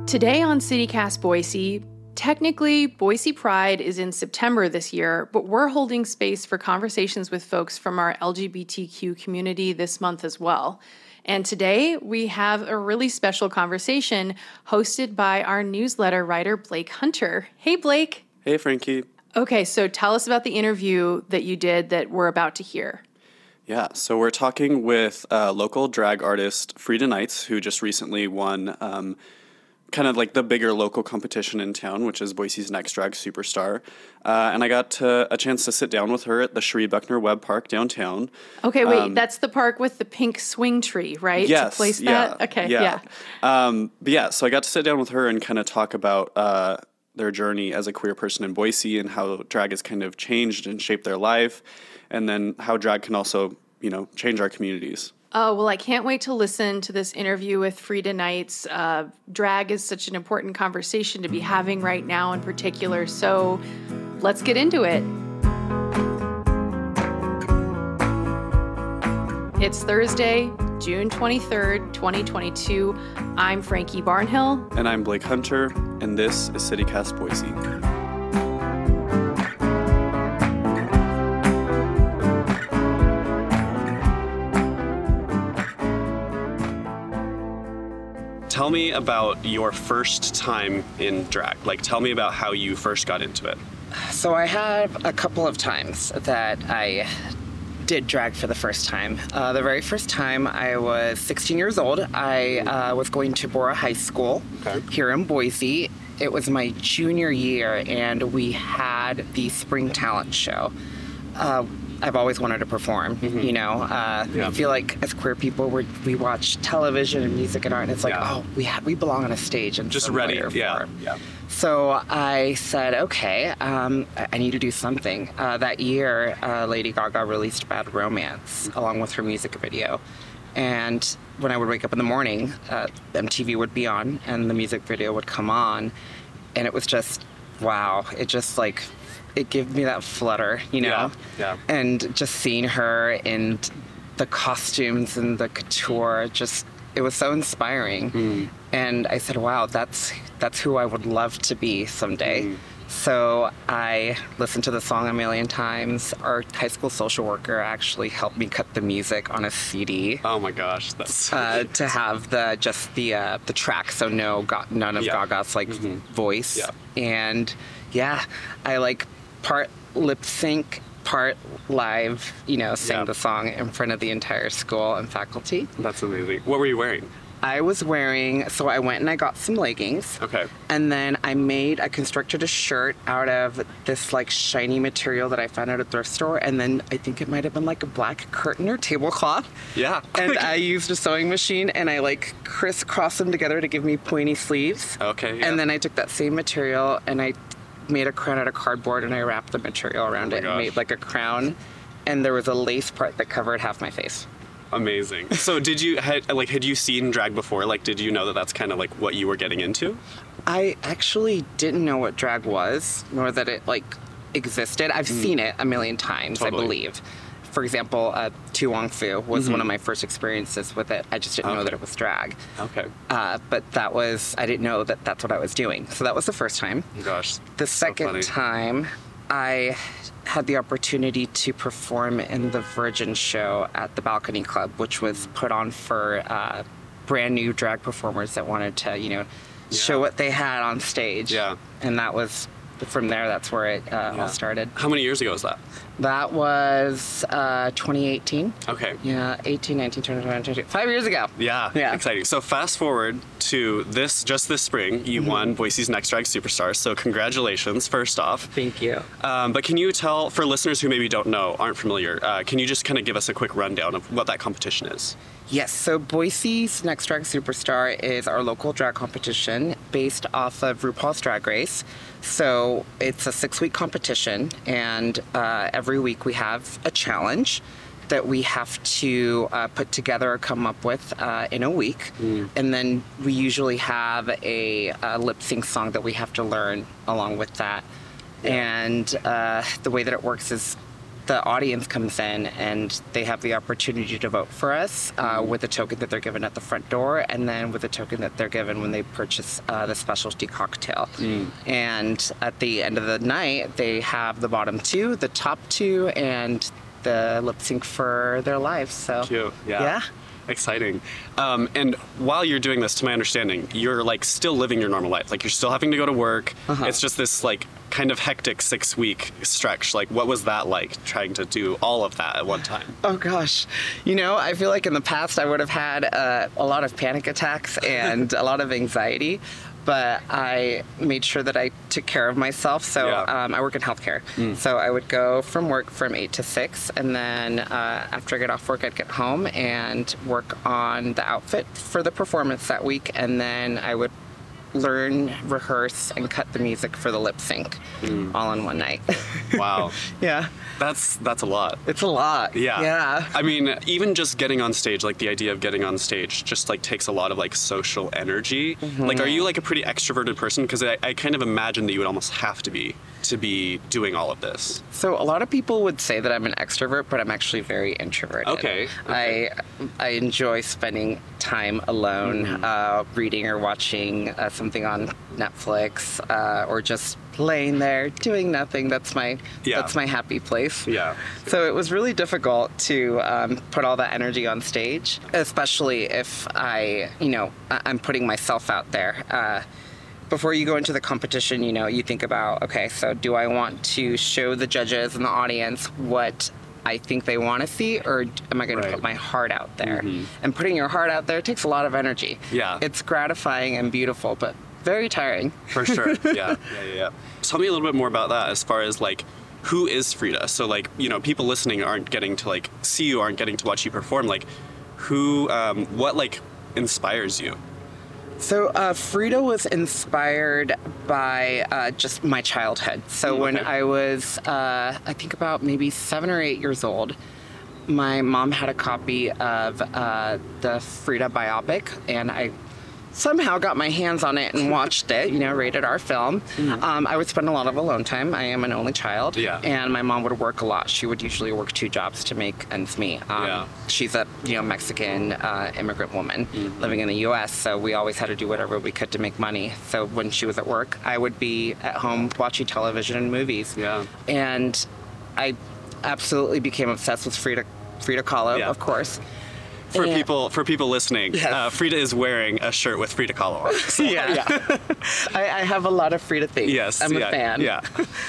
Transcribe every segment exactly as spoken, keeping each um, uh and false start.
Today on CityCast Boise, technically Boise Pride is in September this year, but we're holding space for conversations with folks from our L G B T Q community this month as well. And today we have a really special conversation hosted by our newsletter writer, Blake Hunter. Hey, Blake. Hey, Frankie. Okay, so tell us about the interview that you did that we're about to hear. Yeah, so we're talking with uh, local drag artist Frida Knights, who just recently won um, kind of like the bigger local competition in town, which is Boise's Next Drag Superstar. Uh, and I got to, a chance to sit down with her at the Cherie Buckner Webb Park downtown. Okay, wait, um, that's the park with the pink swing tree, right? Yes, To place yeah, that? Okay, yeah. yeah. Um, but yeah, so I got to sit down with her and kind of talk about uh, their journey as a queer person in Boise and how drag has kind of changed and shaped their life, and then how drag can also, you know, change our communities. Oh, well, I can't wait to listen to this interview with Frida Knights. Uh, drag is such an important conversation to be having right now in particular, so let's get into it. It's Thursday, June twenty-third, twenty twenty-two. I'm Frankie Barnhill. And I'm Blake Hunter, and this is CityCast Boise. Tell me about your first time in drag. Like, tell me about how you first got into it. So I have a couple of times that I did drag for the first time. Uh, the very first time I was sixteen years old. I uh, was going to Bora High School Okay. here in Boise. It was my junior year, and we had the Spring Talent Show. Uh, I've always wanted to perform, Mm-hmm. you know. Uh, Yeah. I feel like as queer people, we're, we watch television and music and art, and it's like, Yeah. oh, we ha- we belong on a stage in Just some ready. way or Yeah. form. Yeah. So I said, okay, um, I I need to do something. Uh, that year, uh, Lady Gaga released Bad Romance along with her music video. And when I would wake up in the morning, uh, M T V would be on and the music video would come on. And it was just, wow, it just like, it gave me that flutter, you know? Yeah, yeah. And just seeing her and the costumes and the couture, just, it was so inspiring. Mm. And I said, wow, that's that's who I would love to be someday. Mm. So I listened to the song a million times. Our high school social worker actually helped me cut the music on a C D. Oh my gosh, that's Uh, to have the just the uh, the track, so no, Ga- none of Yeah. Gaga's like Mhm. voice. Yeah. And yeah, I like part lip sync, part live. You know, sang Yeah. the song in front of the entire school and faculty. that's amazing. What were you wearing? I was wearing, so I went and I got some leggings. Okay. And then I made, I constructed a shirt out of this like shiny material that I found at a thrift store. And then I think it might have been like a black curtain or tablecloth. Yeah. And I used a sewing machine and I like crisscrossed them together to give me pointy sleeves. Okay. Yeah. And then I took that same material and I made a crown out of cardboard and I wrapped the material around Oh my it and gosh. made like a crown. And there was a lace part that covered half my face. Amazing. So did you had like had you seen drag before? Like, did you know that that's kind of like what you were getting into? I actually didn't know what drag was, nor that it like existed. I've seen it a million times, Totally. I believe. For example, uh, Tu Wong Fu was Mhm. one of my first experiences with it. I just didn't know Okay. that it was drag. Okay. Uh, but that was, I didn't know that that's what I was doing. So that was the first time. Gosh. The so second funny. time, I had the opportunity to perform in the Virgin show at the Balcony Club, which was put on for uh, brand new drag performers that wanted to, you know, show Yeah. what they had on stage. Yeah. And that was, from there, that's where it uh, Yeah. all started. How many years ago was that? That was uh, twenty eighteen. Okay. Yeah, eighteen, nineteen, twenty, twenty-one, twenty-two. Five years ago. Yeah, Yeah. exciting. So fast forward to this, just this spring, you Mm-hmm. won Boise's Next Drag Superstar. So congratulations, first off. Thank you. Um, but can you tell, for listeners who maybe don't know, aren't familiar, uh, can you just kind of give us a quick rundown of what that competition is? Yes, so Boise's Next Drag Superstar is our local drag competition based off of RuPaul's Drag Race. So it's a six-week competition, and uh, every week we have a challenge that we have to uh, put together or come up with uh, in a week. Mm. And then we usually have a, a lip sync song that we have to learn along with that. And uh, the way that it works is the audience comes in and they have the opportunity to vote for us uh, with a token that they're given at the front door, and then with a token that they're given when they purchase uh, the specialty cocktail. Mm. And at the end of the night, they have the bottom two, the top two, and the lip sync for their lives. So cute. Yeah. Yeah. Exciting. Um, and while you're doing this, to my understanding, you're like still living your normal life. Like you're still having to go to work. Uh-huh. It's just this like kind of hectic six week stretch. Like what was that like trying to do all of that at one time? Oh gosh. You know, I feel like in the past I would have had uh, a lot of panic attacks and a lot of anxiety. But I made sure that I took care of myself. So yeah. um, I work in healthcare. Mm. So I would go from work from eight to six. And then uh, after I get off work, I'd get home and work on the outfit for the performance that week. And then I would learn, rehearse, and cut the music for the lip sync mm. all in one night. Wow. Yeah. That's that's a lot. It's a lot. Yeah. Yeah. I mean, even just getting on stage, like the idea of getting on stage just like takes a lot of like social energy. Mm-hmm. Like, are you like a pretty extroverted person? Because I, I kind of imagine that you would almost have to be to be doing all of this. So a lot of people would say that I'm an extrovert, but I'm actually very introverted. Okay. okay. I I enjoy spending time alone, mm-hmm. uh, reading or watching uh, something on Netflix, uh, or just laying there doing nothing. That's my yeah. that's my happy place. Yeah. So it was really difficult to um, put all that energy on stage, especially if I, you know, I'm putting myself out there. Uh, before you go into the competition, you know, you think about, okay, so do I want to show the judges and the audience what I think they want to see, or am I going right. to put my heart out there? Mm-hmm. And putting your heart out there takes a lot of energy. Yeah. It's gratifying and beautiful, but very tiring. For sure. Yeah. yeah, yeah, yeah. Tell me a little bit more about that as far as like, who is Frida? So like, you know, people listening aren't getting to like see you, aren't getting to watch you perform. Like, who, um, what like inspires you? So uh, Frida was inspired by uh, just my childhood. So okay. when I was, uh, I think about maybe seven or eight years old, my mom had a copy of uh, the Frida biopic, and I somehow got my hands on it and watched it, you know, rated R film. Mm-hmm. Um, I would spend a lot of alone time. I am an only child. Yeah. And my mom would work a lot. She would usually work two jobs to make ends meet. Um, yeah. She's a, you know, Mexican uh, immigrant woman mm-hmm. living in the U S, so we always had to do whatever we could to make money. So when she was at work, I would be at home watching television and movies. Yeah. And I absolutely became obsessed with Frida, Frida Kahlo, yeah. of course. For and, people, for people listening, yes. uh, Frida is wearing a shirt with Frida Kahlo on. So, yeah, yeah. I, I have a lot of Frida things. Yes, I'm yeah, a fan. Yeah.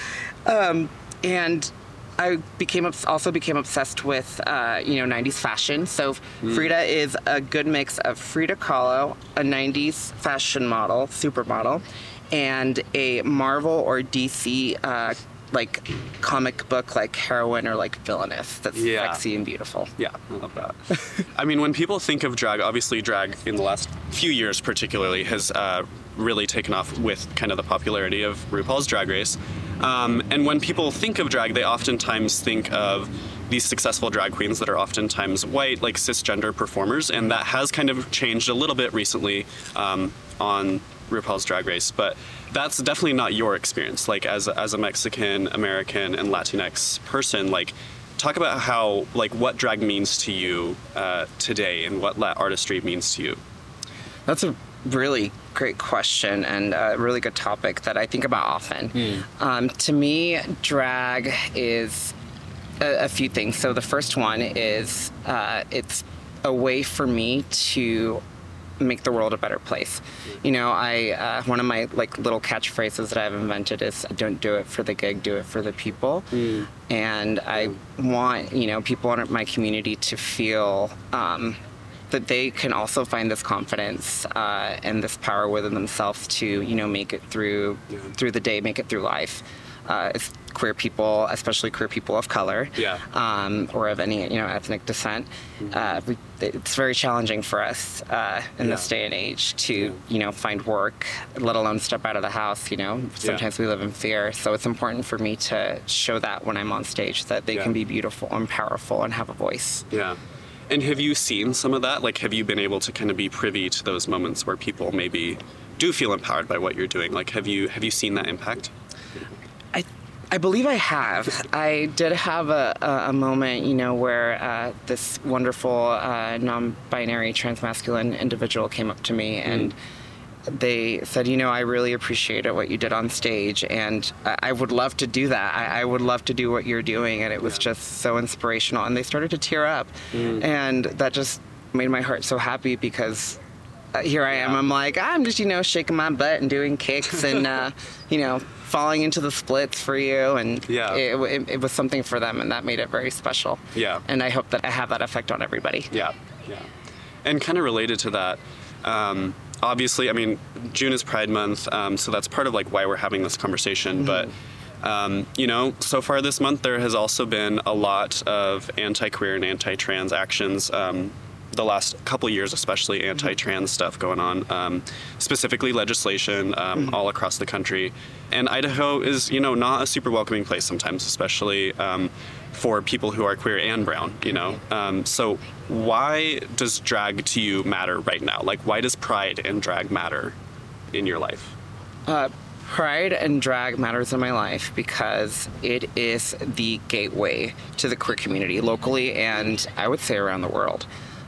um, and I became also became obsessed with uh, you know nineties fashion. So mm. Frida is a good mix of Frida Kahlo, a nineties fashion model, supermodel, and a Marvel or D C. Uh, like comic book like heroine or like villainess that's yeah. sexy and beautiful. Yeah, I love that. I mean, when people think of drag, obviously drag in the last few years particularly has uh, really taken off with kind of the popularity of RuPaul's Drag Race. Um, and when people think of drag, they oftentimes think of these successful drag queens that are oftentimes white, like cisgender performers, and that has kind of changed a little bit recently um, on RuPaul's Drag Race, but that's definitely not your experience. Like as a, as a Mexican, American, and Latinx person, like talk about how like what drag means to you uh, today and what Lat artistry means to you. That's a really great question and a really good topic that I think about often. Mm. Um, to me, drag is a, a few things. So the first one is uh, it's a way for me to make the world a better place. You know, I uh, one of my like little catchphrases that I've invented is "Don't do it for the gig, do it for the people." Mm. And I want you know people in my community to feel um, that they can also find this confidence uh, and this power within themselves to you know make it through yeah. through the day, make it through life. Uh, it's queer people, especially queer people of color, yeah. um, or of any you know ethnic descent. Mm-hmm. Uh, we, it's very challenging for us uh, in yeah. this day and age to yeah. you know find work, let alone step out of the house. You know, sometimes yeah. we live in fear, so it's important for me to show that when I'm on stage that they yeah. can be beautiful and powerful and have a voice. Yeah. And have you seen some of that? Like, have you been able to kind of be privy to those moments where people maybe do feel empowered by what you're doing? Like, have you have you seen that impact? I I believe I have. I did have a, a, a moment, you know, where uh, this wonderful uh, non-binary transmasculine individual came up to me and they said, you know, I really appreciated what you did on stage, and I, I would love to do that. I, I would love to do what you're doing, and it was Yeah. just so inspirational. And they started to tear up, mm. and that just made my heart so happy because uh, here I am. Yeah. I'm like, I'm just, you know, shaking my butt and doing kicks and, uh, you know, falling into the splits for you, and Yeah. it, it, it was something for them, and that made it very special. Yeah. And I hope that I have that effect on everybody. Yeah, yeah. And kind of related to that, um, obviously, I mean, June is Pride Month, um, so that's part of like why we're having this conversation. Mm-hmm. But um, you know, so far this month there has also been a lot of anti-queer and anti-trans actions. Um, the last couple years, especially anti-trans stuff going on, um, specifically legislation um, mm-hmm. all across the country. And Idaho is, you know, not a super welcoming place sometimes, especially um, for people who are queer and brown, you know. Um, so why does drag to you matter right now? Like, why does pride and drag matter in your life? Uh, pride and drag matters in my life because it is the gateway to the queer community locally and I would say around the world.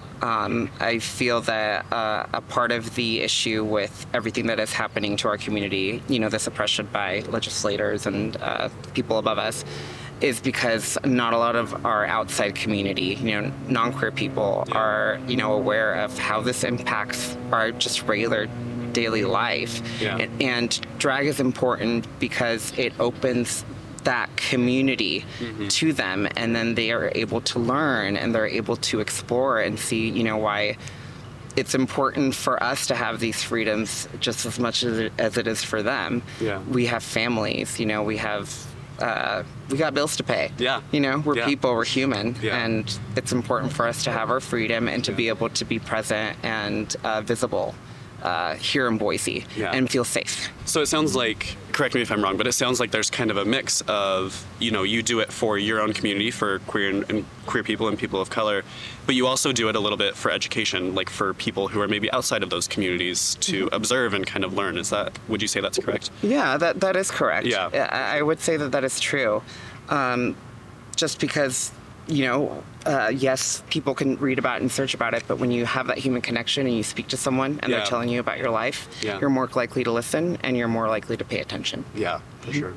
Um, I feel that uh, a part of the issue with everything that is happening to our community, you know, the suppression by legislators and uh, people above us, is because not a lot of our outside community, you know, non-queer people are, you know, aware of how this impacts our just regular daily life. Yeah. And, and drag is important because it opens that community mm-hmm. to them, and then they are able to learn and they're able to explore and see, you know, why it's important for us to have these freedoms just as much as it, as it is for them. Yeah. We have families, you know, we have uh, we got bills to pay. Yeah. You know, we're yeah. people, we're human, yeah. and it's important for us to have our freedom and to yeah. be able to be present and uh, visible uh, here in Boise yeah. and feel safe. So it sounds like, correct me if I'm wrong, but it sounds like there's kind of a mix of, you know, you do it for your own community, for queer and, and queer people and people of color, but you also do it a little bit for education, like for people who are maybe outside of those communities to mm-hmm. observe and kind of learn. Is that, would you say that's correct? Yeah, that that is correct. Yeah. I, I would say that that is true. Um, just because, you know, uh, yes, people can read about it and search about it, but when you have that human connection and you speak to someone and yeah. they're telling you about your life, yeah. you're more likely to listen and you're more likely to pay attention. Yeah, for sure.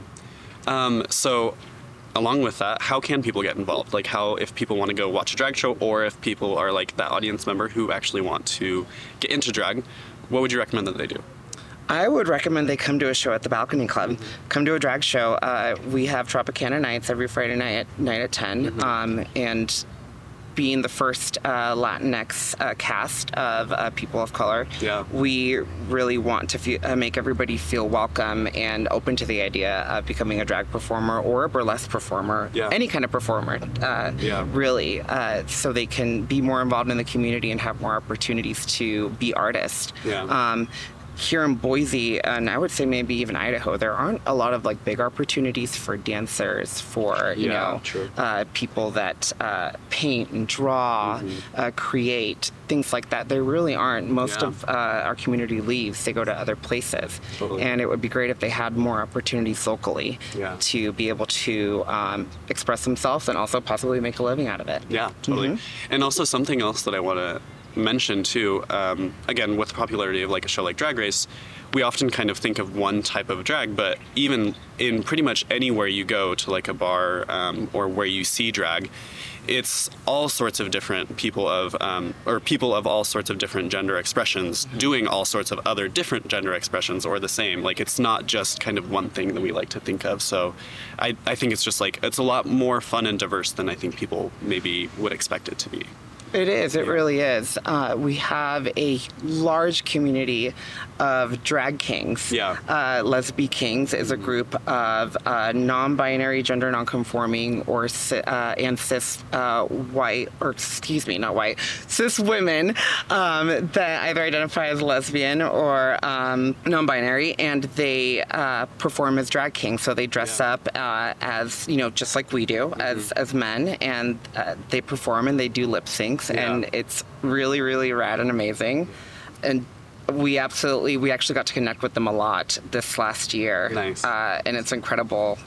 Um, so along with that, how can people get involved? Like how, if people want to go watch a drag show, or if people are like that audience member who actually want to get into drag, what would you recommend that they do? I would recommend they come to a show at the Balcony Club. Mm-hmm. Come to a drag show. Uh, we have Tropicana nights every Friday night at, night at ten. Mm-hmm. Um, and being the first uh, Latinx uh, cast of uh, people of color, yeah. we really want to fe- uh, make everybody feel welcome and open to the idea of becoming a drag performer or a burlesque performer, yeah. any kind of performer, uh, yeah. really, uh, so they can be more involved in the community and have more opportunities to be artists. Yeah. Um, Here in Boise, and I would say maybe even Idaho, there aren't a lot of like big opportunities for dancers, for you yeah, know, true. uh, people that uh, paint and draw, mm-hmm. uh, create things like that. There really aren't. Most yeah. of uh, our community leaves; they go to other places, totally. And it would be great if they had more opportunities locally yeah. to be able to um, express themselves and also possibly make a living out of it. Yeah, totally. Mm-hmm. And also something else that I want to mention too, um, again, with the popularity of like a show like Drag Race, we often kind of think of one type of drag, but even in pretty much anywhere you go to like a bar um, or where you see drag, it's all sorts of different people of, um, or people of all sorts of different gender expressions doing all sorts of other different gender expressions or the same. Like it's not just kind of one thing that we like to think of. So I, I think it's just like, it's a lot more fun and diverse than I think people maybe would expect it to be. It is. It really is. Uh, we have a large community of drag kings. Yeah. Uh, Lesbi Kings is a group of uh, non-binary, gender non-conforming, or ci- uh, and cis uh, white, or excuse me, not white, cis women um, that either identify as lesbian or um, non-binary, and they uh, perform as drag kings. So they dress yeah. up uh, as, you know, just like we do, mm-hmm. as as men, and uh, they perform and they do lip syncs. Yeah. And it's really, really rad and amazing. And we absolutely, we actually got to connect with them a lot this last year. Nice. Uh, and it's incredible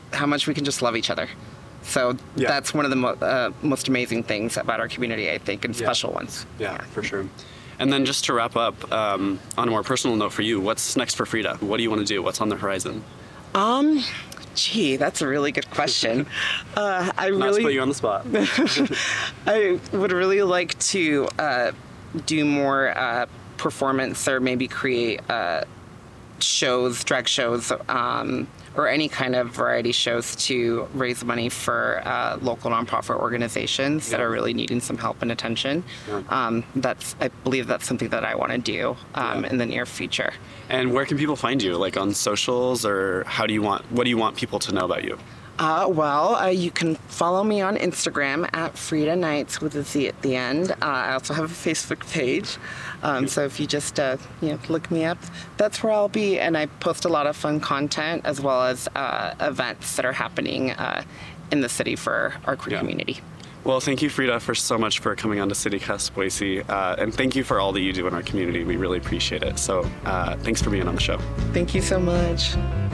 how much we can just love each other. So Yeah. that's one of the mo- uh, most amazing things about our community, I think, and Yeah. special ones. Yeah, for sure. And then just to wrap up, um, on a more personal note for you, what's next for Frida? What do you want to do? What's on the horizon? Um, gee, that's a really good question. uh, I Not to really, put you on the spot. I would really like to uh, do more uh, performance or maybe create uh, shows, drag shows, um, or any kind of variety shows to raise money for uh, local nonprofit organizations that Yeah. are really needing some help and attention. Yeah. Um, that's, I believe that's something that I want to do um, Yeah. in the near future. And where can people find you? Like on socials, or how do you want, what do you want people to know about you? Uh, well, uh, you can follow me on Instagram at Frida Nights with a Z at the end. Uh, I also have a Facebook page. Um, so if you just uh, you know, look me up, that's where I'll be. And I post a lot of fun content as well as uh, events that are happening uh, in the city for our queer Yeah. community. Well, thank you, Frida, for so much for coming on to CityCast Boise. Uh, and thank you for all that you do in our community. We really appreciate it. So uh, thanks for being on the show. Thank you so much.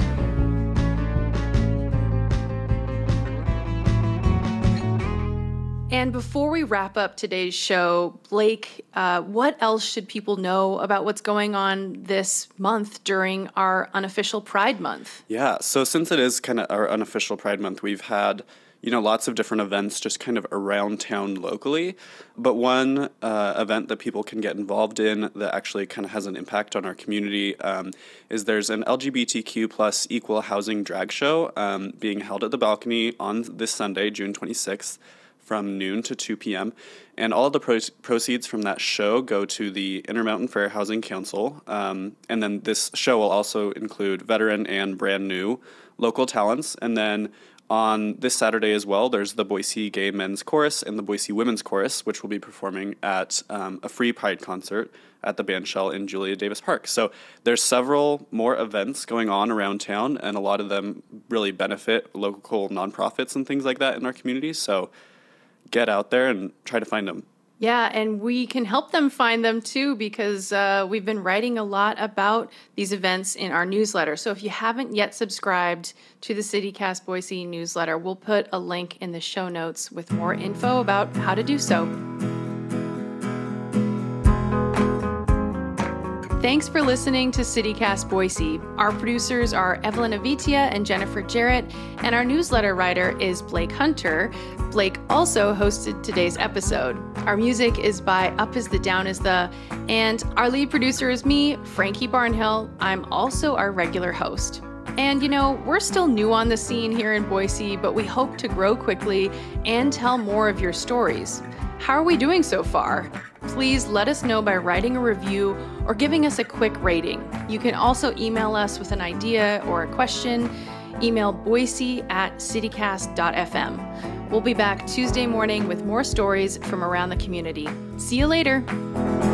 And before we wrap up today's show, Blake, uh, what else should people know about what's going on this month during our unofficial Pride Month? Yeah, so since it is kind of our unofficial Pride Month, we've had, you know, lots of different events just kind of around town locally. But one uh, event that people can get involved in that actually kind of has an impact on our community um, is there's an L G B T Q plus equal housing drag show um, being held at the Balcony on this Sunday, June twenty-sixth. From noon to two p.m. And all of the pro- proceeds from that show go to the Intermountain Fair Housing Council. Um, and then this show will also include veteran and brand new local talents. And then on this Saturday as well, there's the Boise Gay Men's Chorus and the Boise Women's Chorus, which will be performing at um, a free Pride concert at the Bandshell in Julia Davis Park. So there's several more events going on around town, and a lot of them really benefit local nonprofits and things like that in our community. So get out there and try to find them. Yeah, and we can help them find them too, because uh, we've been writing a lot about these events in our newsletter. So if you haven't yet subscribed to the CityCast Boise newsletter, we'll put a link in the show notes with more info about how to do so. Thanks for listening to CityCast Boise. Our producers are Evelyn Avitia and Jennifer Jarrett, and our newsletter writer is Blake Hunter. Blake also hosted today's episode. Our music is by Up Is the Down Is the, and our lead producer is me, Frankie Barnhill. I'm also our regular host. And you know, we're still new on the scene here in Boise, but we hope to grow quickly and tell more of your stories. How are we doing so far? Please let us know by writing a review or giving us a quick rating. You can also email us with an idea or a question. Email boise at citycast dot f m. We'll be back Tuesday morning with more stories from around the community. See you later.